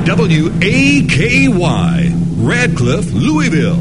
WAKY, Radcliffe, Louisville.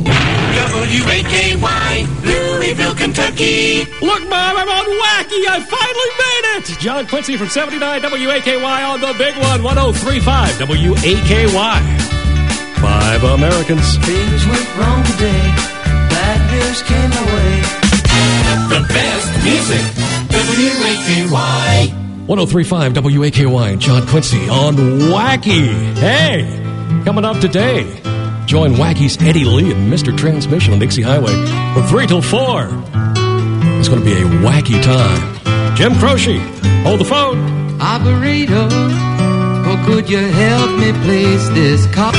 WAKY, Louisville, Kentucky. Look, Mom, I'm on Wacky. I finally made it. John Quincy from 79 WAKY on the big one, 103.5 WAKY. 5 Americans. Things went wrong today. Bad news came away. The best music, WAKY. 103.5 WAKY, John Quincy on Wacky. Hey, coming up today, join Wacky's Eddie Lee and Mr. Transmission on Dixie Highway from 3 till 4. It's going to be a wacky time. Jim Croce, hold the phone. Operator, or could you help me place this cop?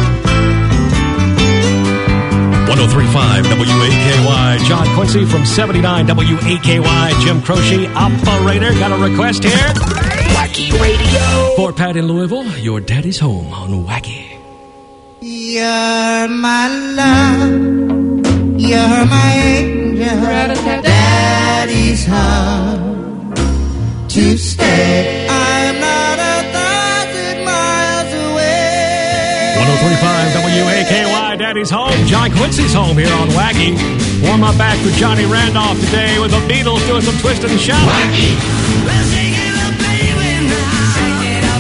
103.5 WAKY, John Quincy from 79 WAKY, Jim Croce, operator. Got a request here? Wacky Radio. Fort Pat in Louisville, your daddy's home on Wacky. You're my love, you're my angel, daddy's home to stay. I'm not 1,000 miles away. 103.5 WAKY, daddy's home. John Quincy's home here on Wacky. Warm up back for Johnny Randolph today with the Beatles doing some twisting and shouting. Wacky. Let's sing it up, baby, now. Sing it up,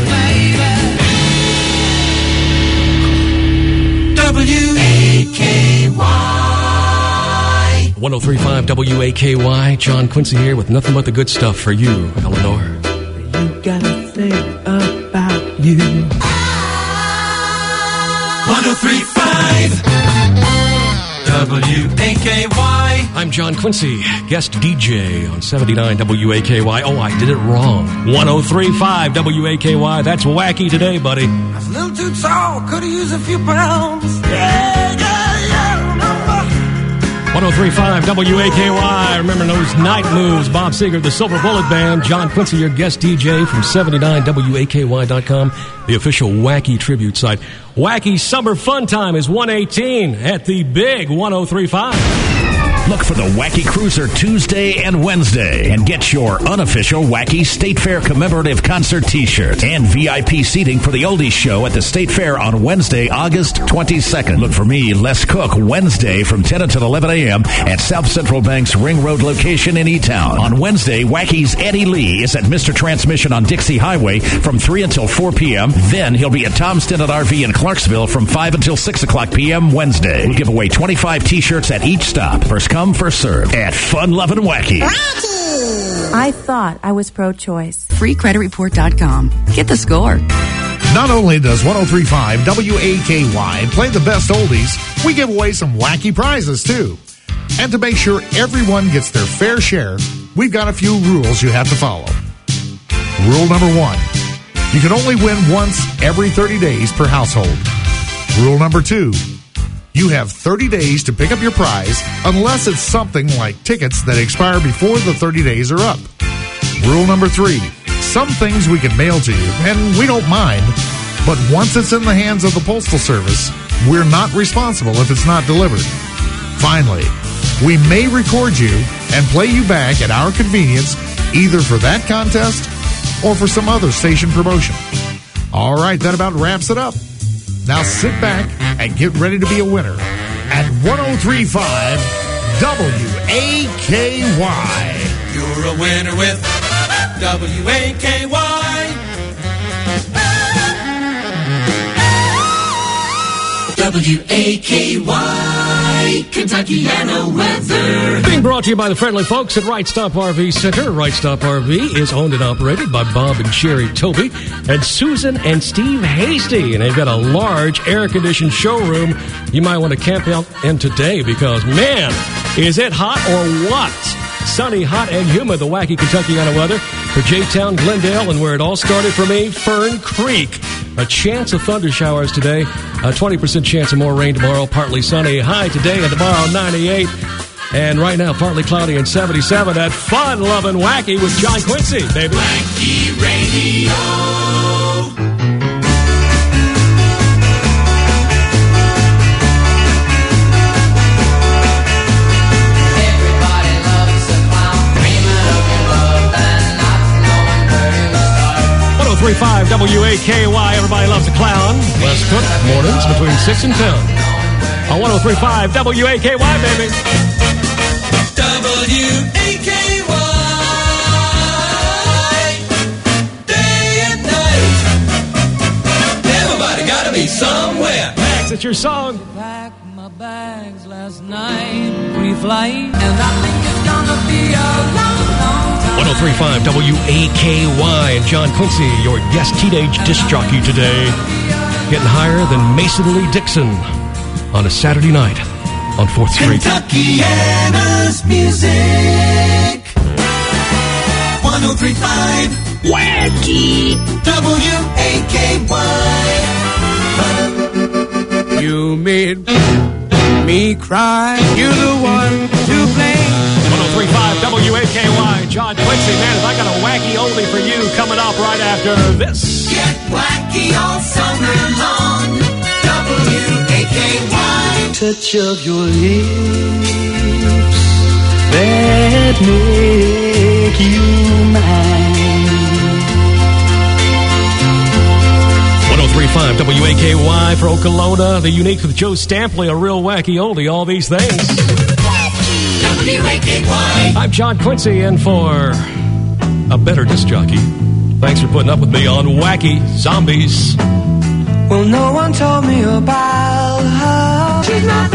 baby. WAKY. 103.5 WAKY, John Quincy here with nothing but the good stuff for you, Eleanor. You gotta think about you. 103.5 WAKY. I'm John Quincy, guest DJ on 79 WAKY. Oh, I did it wrong. 103.5 WAKY. That's Wacky today, buddy. I was a little too tall, could have used a few pounds. Yeah. 103.5 WAKY. Remember those night moves. Bob Seger, the Silver Bullet Band. John Quincy, your guest DJ from 79WAKY.com, the official Wacky tribute site. Wacky Summer Fun Time is 118 at the big 103.5. Look for the Wacky Cruiser Tuesday and Wednesday and get your unofficial Wacky State Fair commemorative concert t-shirt and VIP seating for the Oldies Show at the State Fair on Wednesday, August 22nd. Look for me, Les Cook, Wednesday from 10 until 11 a.m. at South Central Bank's Ring Road location in E-Town. On Wednesday, Wacky's Eddie Lee is at Mr. Transmission on Dixie Highway from 3 until 4 p.m. Then he'll be at Tom Stinnett RV in Clarksville from 5 until 6 o'clock p.m. Wednesday. We'll give away 25 t-shirts at each stop. First come, first serve at Fun Lovin' Wacky. I thought I was pro-choice. FreeCreditReport.com. Get the score. Not only does 103.5 WAKY play the best oldies, we give away some wacky prizes, too. And to make sure everyone gets their fair share, we've got a few rules you have to follow. Rule number 1, you can only win once every 30 days per household. Rule number 2, you have 30 days to pick up your prize unless it's something like tickets that expire before the 30 days are up. Rule number 3, some things we can mail to you, and we don't mind, but once it's in the hands of the Postal Service, we're not responsible if it's not delivered. Finally, we may record you and play you back at our convenience, either for that contest or for some other station promotion. All right, that about wraps it up. Now sit back and get ready to be a winner at 103.5 WAKY. You're a winner with WAKY. WAKY, Kentuckiana weather. Being brought to you by the friendly folks at Right Stop RV Center. Right Stop RV is owned and operated by Bob and Sherry Toby and Susan and Steve Hasty. And they've got a large air-conditioned showroom you might want to camp out in today because, man, is it hot or what? Sunny, hot, and humid, the Wacky Kentuckiana weather for J-Town, Glendale, and where it all started for me, Fern Creek. A chance of thunder showers today, a 20% chance of more rain tomorrow, partly sunny. High today and tomorrow, 98. And right now, partly cloudy and 77 at Fun Lovin' Wacky with John Quincy, baby. Wacky Radio. Everybody loves a clown, dreaming of your love and not knowing where to start. 103.5 WAKY, everybody loves a clown. Cook mornings between 6 and 10 on 103.5 WAKY, baby. WAKY, day and night. Everybody gotta be somewhere. Max, it's your song. Packed my bags last night, pre-flight, and I think it's gonna be a long, long time. 103.5 WAKY and John Quincy, your guest teenage disc jockey today. Getting higher than Mason Lee Dixon on a Saturday night on 4th Street. Kentuckiana's music. 103.5 Wacky WAKY. You made me cry. You're the one to blame. 103.5 WAKY, John Quincy. Man, I got a wacky oldie for you coming up right after this. Get wacky all summer long. WAKY. Touch of your lips that make you mine. 103.5 WAKY for Okolona. The Unique with Joe Stampley, a real wacky oldie. All these things. WAKY. I'm John Quincy, and for a better disc jockey, thanks for putting up with me on Wacky Zombies. Well, no one told me about her. She's not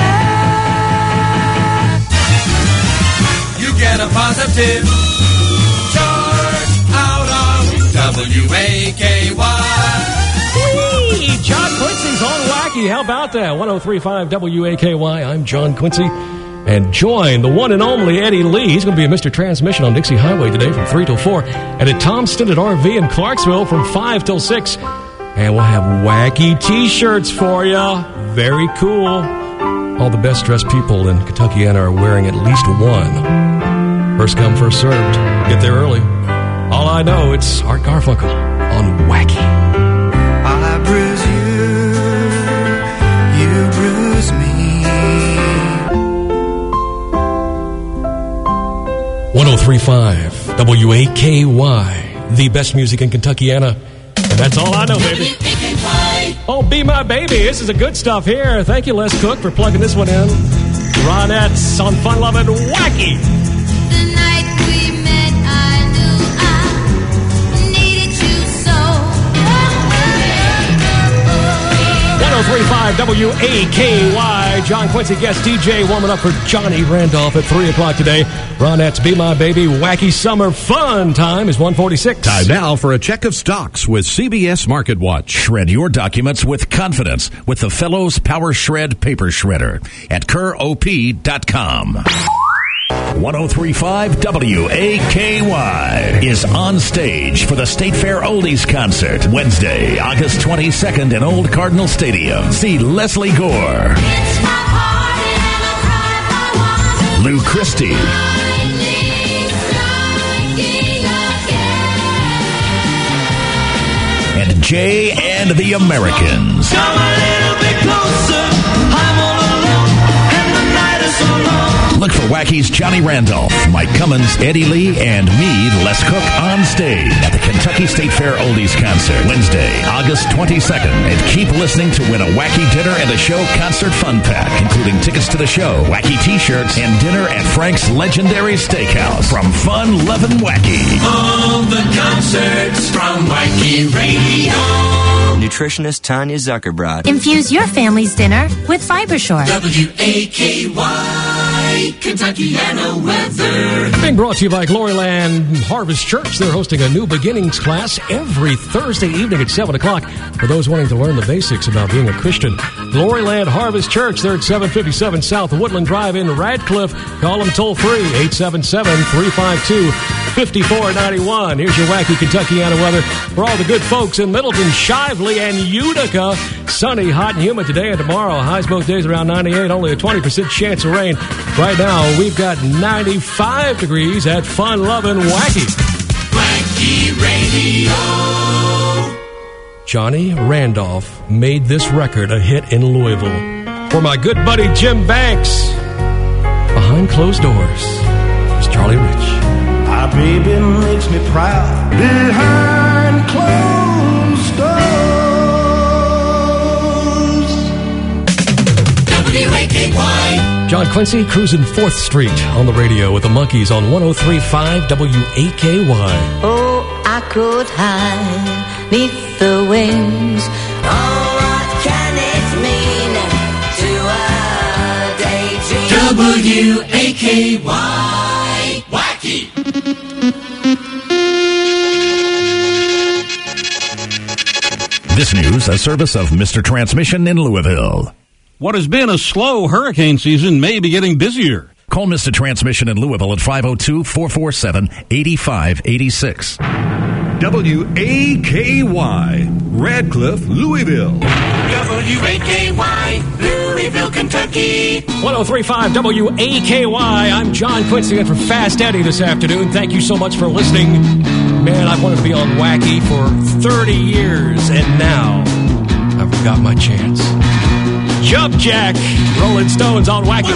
bad. You get a positive charge out of WAKY. Hey, John Quincy's on Wacky. How about that? 103.5 WAKY. I'm John Quincy. And join the one and only Eddie Lee. He's going to be at Mr. Transmission on Dixie Highway today from 3 till 4. And at Tom Stinted RV in Clarksville from 5 till 6. And we'll have wacky T-shirts for you. Very cool. All the best dressed people in Kentuckiana are wearing at least one. First come, first served. Get there early. All I know, it's Art Garfunkel on Wacky. I bruise you, you bruise me. 103.5 WAKY, the best music in Kentuckiana. And that's all I know, baby. Oh, Be My Baby. This is the good stuff here. Thank you, Les Cook, for plugging this one in. Ronettes on Fun Lovin' Wacky. The night we met, I knew I needed you so. 103.5 WAKY. John Quincy guest DJ warming up for Johnny Randolph at 3 o'clock today. Ronettes Be My Baby. Wacky Summer Fun time is 1:46. Time now for a check of stocks with CBS Market Watch. Shred your documents with confidence with the Fellows Power Shred Paper Shredder at KerrOP.com. 103.5 WAKY is on stage for the State Fair Oldies Concert Wednesday, August 22nd in Old Cardinal Stadium. See Leslie Gore, Lou Christie, and Jay and the Americans. Come a little bit closer. I'm all alone, and the night is so long. Look for Wacky's Johnny Randolph, Mike Cummins, Eddie Lee, and me, Les Cook, on stage at the Kentucky State Fair Oldies Concert, Wednesday, August 22nd. And keep listening to win a Wacky Dinner and a Show concert fun pack, including tickets to the show, Wacky T-shirts, and dinner at Frank's Legendary Steakhouse. From Fun Lovin' Wacky. All the concerts from Wacky Radio. Nutritionist Tanya Zuckerbrod. Infuse your family's dinner with FiberSure. WAKY, Kentuckiana weather. Being brought to you by Gloryland Harvest Church. They're hosting a New Beginnings class every Thursday evening at 7 o'clock for those wanting to learn the basics about being a Christian. Gloryland Harvest Church, they're at 757 South Woodland Drive in Radcliffe. Call them toll-free, 877-352-5491. Here's your wacky Kentuckiana weather for all the good folks in Middleton, Shively, and Utica. Sunny, hot, and humid today and tomorrow. Highs both days around 98, only a 20% chance of rain. Right now, we've got 95 degrees at Fun Lovin' Wacky. Wacky Radio. Johnny Randolph made this record a hit in Louisville. For my good buddy Jim Banks, behind closed doors, is Charlie Rich. My baby makes me proud behind closed doors. John Quincy cruising 4th Street on the radio with the Monkees on 103.5 WAKY. Oh, I could hide neath the wings. Oh, what can it mean to a daydream? WAKY, Wacky. This news, a service of Mr. Transmission in Louisville. What has been a slow hurricane season may be getting busier. Call Mr. Transmission in Louisville at 502-447-8586. WAKY, Radcliffe, Louisville. WAKY, Louisville, Kentucky. 103.5 WAKY. I'm John Quincy in for Fast Eddie this afternoon. Thank you so much for listening. Man, I've wanted to be on Wacky for 30 years, and now I've got my chance. Jump Jack, Rolling Stones on Wacky.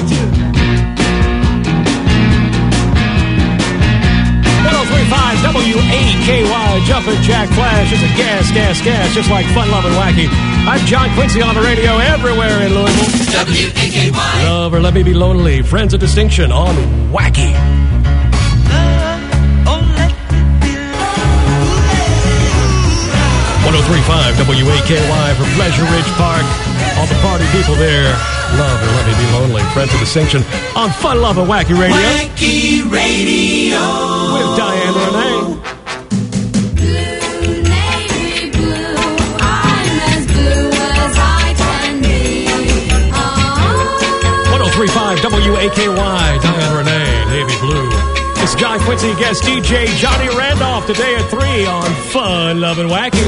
103.5 WAKY, Jumpin' Jack Flash. It's a gas, just like Fun Lovin' Wacky. I'm John Quincy on the radio everywhere in Louisville. WAKY. Love or Let Me Be Lonely, Friends of Distinction on Wacky. 103.5 WAKY for Pleasure Ridge Park. All the party people there. Love or Let Me Be Lonely, Friends of Distinction on Fun Lovin' Wacky Radio. Wacky Radio. With Diane Renee. 103.5 WAKY, Diane Renee, Navy Blue. It's John Quincy, guest DJ Johnny Randolph today at 3 on Fun Lovin' Wacky.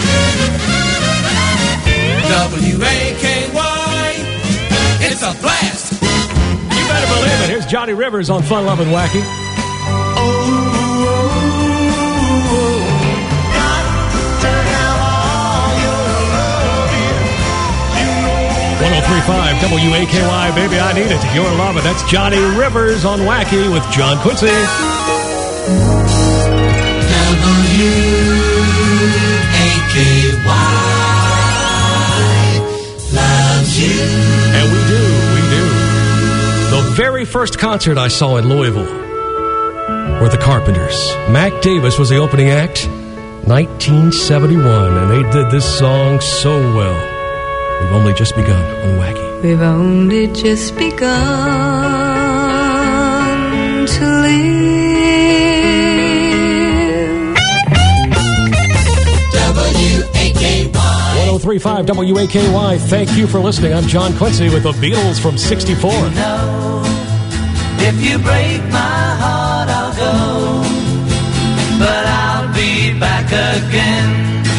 WAKY, it's a blast. You better believe it. Here's Johnny Rivers on Fun Lovin' Wacky. 103.5 WAKY, baby, I need it. Your love it. That's Johnny Rivers on Wacky with John Quincy. WAKY loves you. And we do. The very first concert I saw in Louisville were the Carpenters. Mac Davis was the opening act, 1971, and they did this song so well. We've only just begun on Wacky. We've only just begun to live. WAKY. 103.5 WAKY. Thank you for listening. I'm John Quincy with the Beatles from 64. You know, if you break my heart, I'll go, but I'll be back again.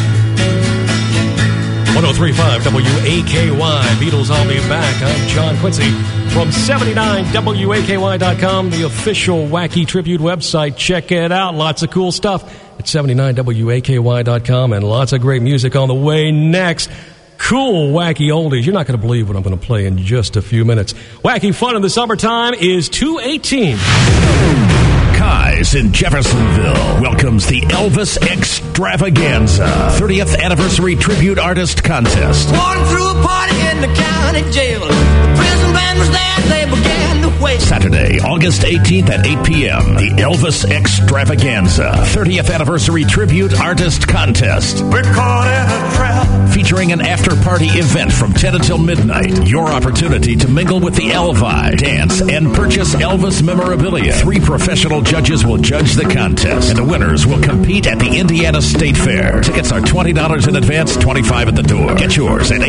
103.5 WAKY, Beatles, I'll be back. I'm John Quincy from 79WAKY.com, the official Wacky Tribute website. Check it out. Lots of cool stuff at 79WAKY.com, and lots of great music on the way next. Cool Wacky oldies. You're not going to believe what I'm going to play in just a few minutes. Wacky Fun in the Summertime is 218. Kai's in Jeffersonville welcomes the Elvis Extravaganza 30th Anniversary Tribute Artist Contest. Walking through a party in the county jail. The prison band was there, they began to wait. Saturday, August 18th at 8 p.m. The Elvis Extravaganza 30th Anniversary Tribute Artist Contest. We're caught in a trap. Featuring an after-party event from 10 until midnight. Your opportunity to mingle with the Elvi, dance, and purchase Elvis memorabilia. 3 professional judges will judge the contest, and the winners will compete at the Indiana State Fair. Tickets are $20 in advance, $25 at the door. Get yours at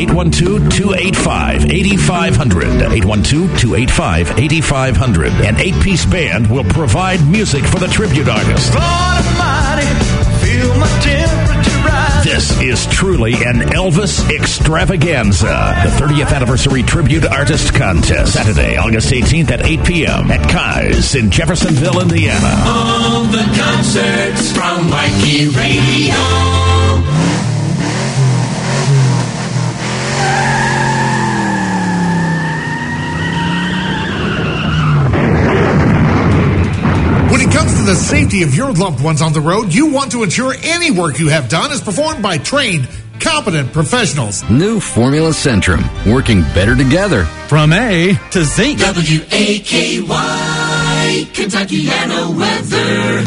812-285-8500. 812-285-8500. An 8-piece band will provide music for the tribute artist. Lord Almighty, feel my temperature rise. This is truly an Elvis Extravaganza, the 30th Anniversary Tribute Artist Contest. Saturday, August 18th at 8 p.m. at Kai's in Jeffersonville, Indiana. All the concerts from Wacky Radio. When it comes to the safety of your loved ones on the road, you want to ensure any work you have done is performed by trained, competent professionals. New Formula Centrum, working better together. From A to Z. WAKY, Kentuckiana weather.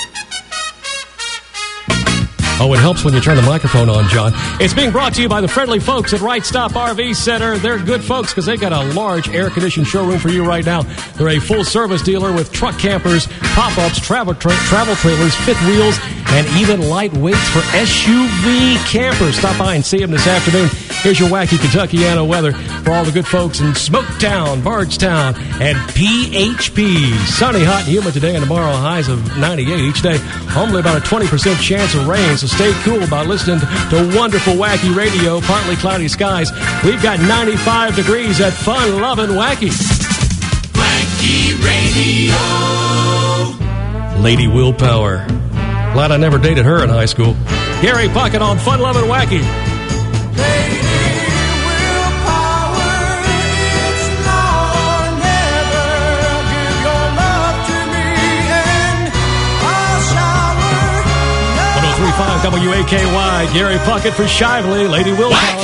Oh, it helps when you turn the microphone on, John. It's being brought to you by the friendly folks at Right Stop RV Center. They're good folks because they've got a large air-conditioned showroom for you right now. They're a full-service dealer with truck campers, pop-ups, travel trailers, fifth wheels, and even lightweights for SUV campers. Stop by and see them this afternoon. Here's your wacky Kentuckiana weather for all the good folks in Smoketown, Bardstown, and PHP. Sunny, hot, and humid today and tomorrow. Highs of 98 each day. Only about a 20% chance of rain, so stay cool by listening to wonderful Wacky Radio. Partly cloudy skies. We've got 95 degrees at Fun Lovin' Wacky. Wacky Radio. Lady Willpower. Glad I never dated her in high school. Gary Puckett on Fun Lovin' Wacky. WAKY, Gary Puckett for Shively, Lady Willpower.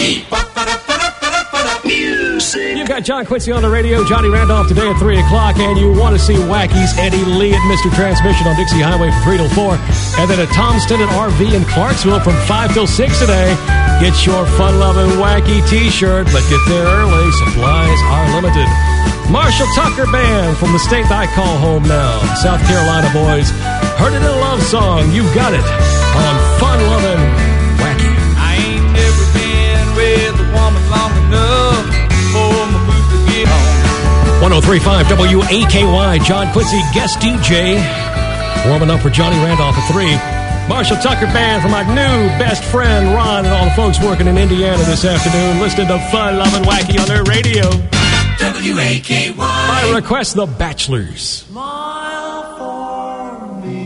Music. You've got John Quincy on the radio, Johnny Randolph today at 3 o'clock, and you want to see Wacky's Eddie Lee at Mr. Transmission on Dixie Highway from 3 till 4, and then at Tom Stinnett RV in Clarksville from 5 till 6 today. Get your fun-loving Wacky t-shirt, but get there early. Supplies are limited. Marshall Tucker Band from the state I call home now. South Carolina boys. Heard it in a love song. You've got it on Fun Lovin' Wacky. I ain't never been with a woman long enough for my boots to get home. 103.5 WAKY, John Quincy, guest DJ. Warming up for Johnny Randolph at 3. Marshall Tucker Band for my new best friend, Ron, and all the folks working in Indiana this afternoon, listening to Fun Lovin' Wacky on their radio. WAKY. By request, The Bachelors. Smile for me,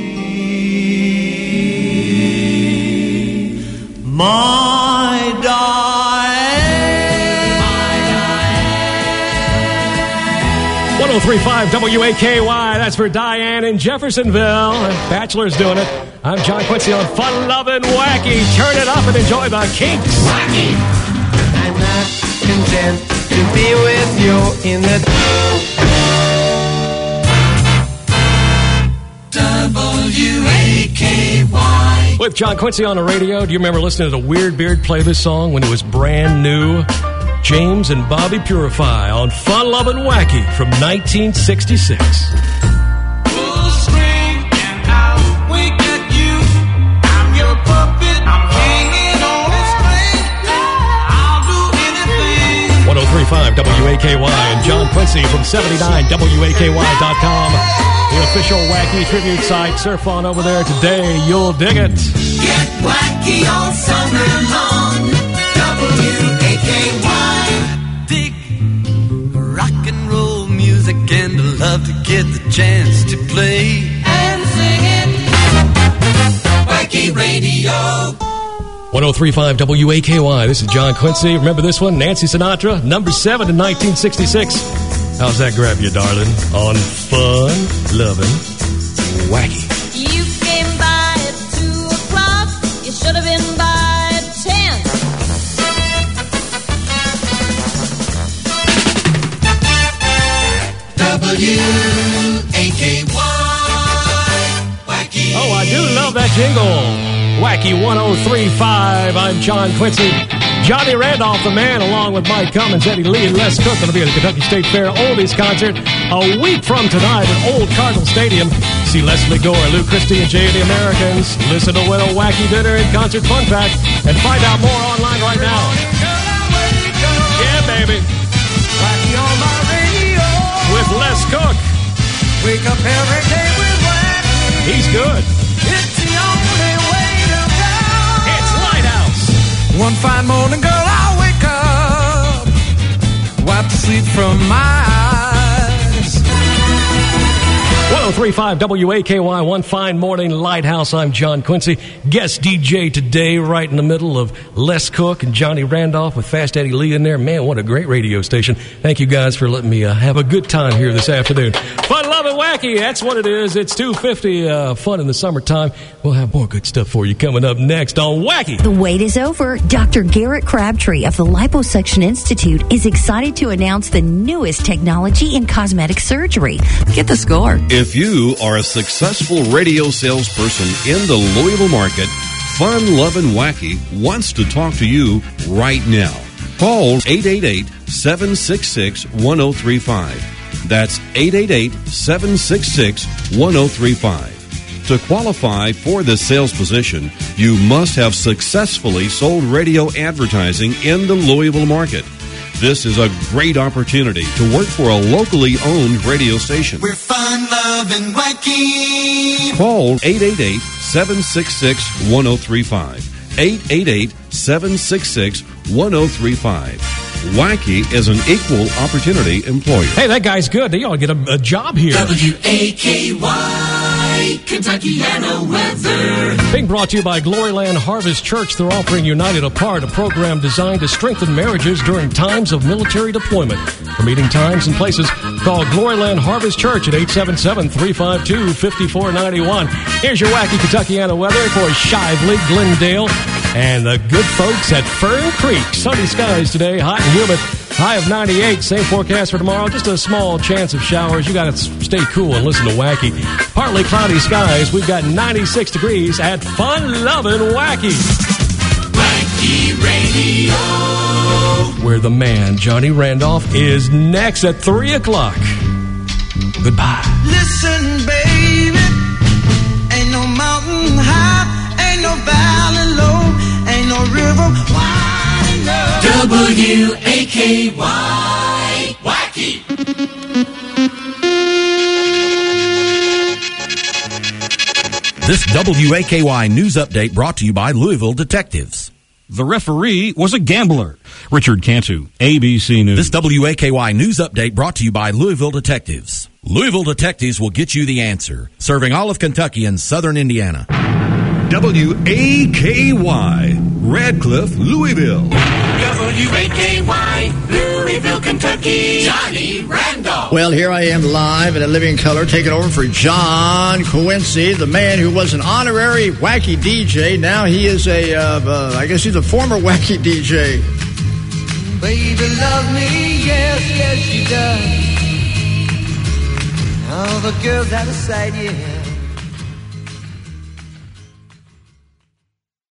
my darling. 103.5 WAKY, that's for Diane in Jeffersonville. Bachelor's doing it. I'm John Quincy on Fun Lovin' Wacky. Turn it up and enjoy the Kinks. Wacky. I'm not content to be with you in the WAKY. With John Quincy on the radio. Do you remember listening to Weird Beard play this song when it was brand new? James and Bobby Purify on Fun Lovin' Wacky from 1966. full screen and I'll wink at you. I'm your puppet, I'm hanging on a string. I'll do anything. 103.5 WAKY and John Quincy from 79WAKY.com. The official Wacky tribute site. Surf on over there today. You'll dig it. Get wacky all summer long. WAKY. Dig rock and roll music and I love to get the chance to play and sing it. Wacky Radio. 103.5 WAKY. This is John Quincy. Remember this one? Nancy Sinatra, number 7 in 1966. How's that grab you, darling? On Fun Lovin' Wacky. You came by at 2 o'clock. You should have been by at 10. WAKY. Wacky. Oh, I do love that jingle. Wacky 103.5. I'm John Quincy. Johnny Randolph, the man, along with Mike Cummins, Eddie Lee, and Les Cook, going to be at the Kentucky State Fair Oldies concert a week from tonight at Old Cardinal Stadium. See Leslie Gore, Lou Christie, and Jay and the Americans. Listen to Win a Wacky Dinner and Concert Fun Pack, and find out more online right now. Yeah, baby. Wacky on my radio. With Les Cook. Wake up every day with Wacky. He's good. It's the only way to go. It's Lighthouse. One fine morning, girl, I'll wake up, wipe the sleep from my eyes. 1035 WAKY, One Fine Morning Lighthouse. I'm John Quincy. Guest DJ today, right in the middle of Les Cook and Johnny Randolph with Fast Eddie Lee in there. Man, what a great radio station. Thank you guys for letting me have a good time here this afternoon. Fun, love, and wacky. That's what it is. It's 2:50. Fun in the summertime. We'll have more good stuff for you coming up next on Wacky. The wait is over. Dr. Garrett Crabtree of the Liposuction Institute is excited to announce the newest technology in cosmetic surgery. Get the score. If you are a successful radio salesperson in the Louisville market, Fun, Love, and Wacky wants to talk to you right now. Call 888-766-1035. That's 888-766-1035. To qualify for this sales position, you must have successfully sold radio advertising in the Louisville market. This is a great opportunity to work for a locally owned radio station. We're fun, love, and wacky. Call 888-766-1035. 888-766-1035. Wacky is an equal opportunity employer. Hey, that guy's good. They ought to get a job here. WAKY, Kentuckiana weather. Being brought to you by Gloryland Harvest Church. They're offering United Apart, a program designed to strengthen marriages during times of military deployment. For meeting times and places, call Gloryland Harvest Church at 877-352-5491. Here's your Wacky Kentuckiana weather for Shively, Glendale, and the good folks at Fern Creek. Sunny skies today, hot and humid. High of 98. Same forecast for tomorrow. Just a small chance of showers. You got to stay cool and listen to Wacky. Partly cloudy skies. We've got 96 degrees at Fun, Lovin' Wacky. Wacky Radio. Where the man, Johnny Randolph, is next at 3 o'clock. Goodbye. Listen, baby. Ain't no mountain high. Ain't no valley low. Ain't no river wide enough. WAKY, Wacky. This WAKY news update brought to you by Louisville Detectives. The referee was a gambler. Richard Cantu, ABC News. This WAKY news update brought to you by Louisville Detectives. Louisville Detectives will get you the answer, serving all of Kentucky and southern Indiana. WAKY, Radcliffe, Louisville. WAKY, Louisville, Kentucky. Johnny Randolph. Well, here I am live in a living color, taking over for John Quincy, the man who was an honorary wacky DJ. Now he is I guess he's a former wacky DJ. Baby, love me, yes, yes, she does. All the girls out of sight, yeah.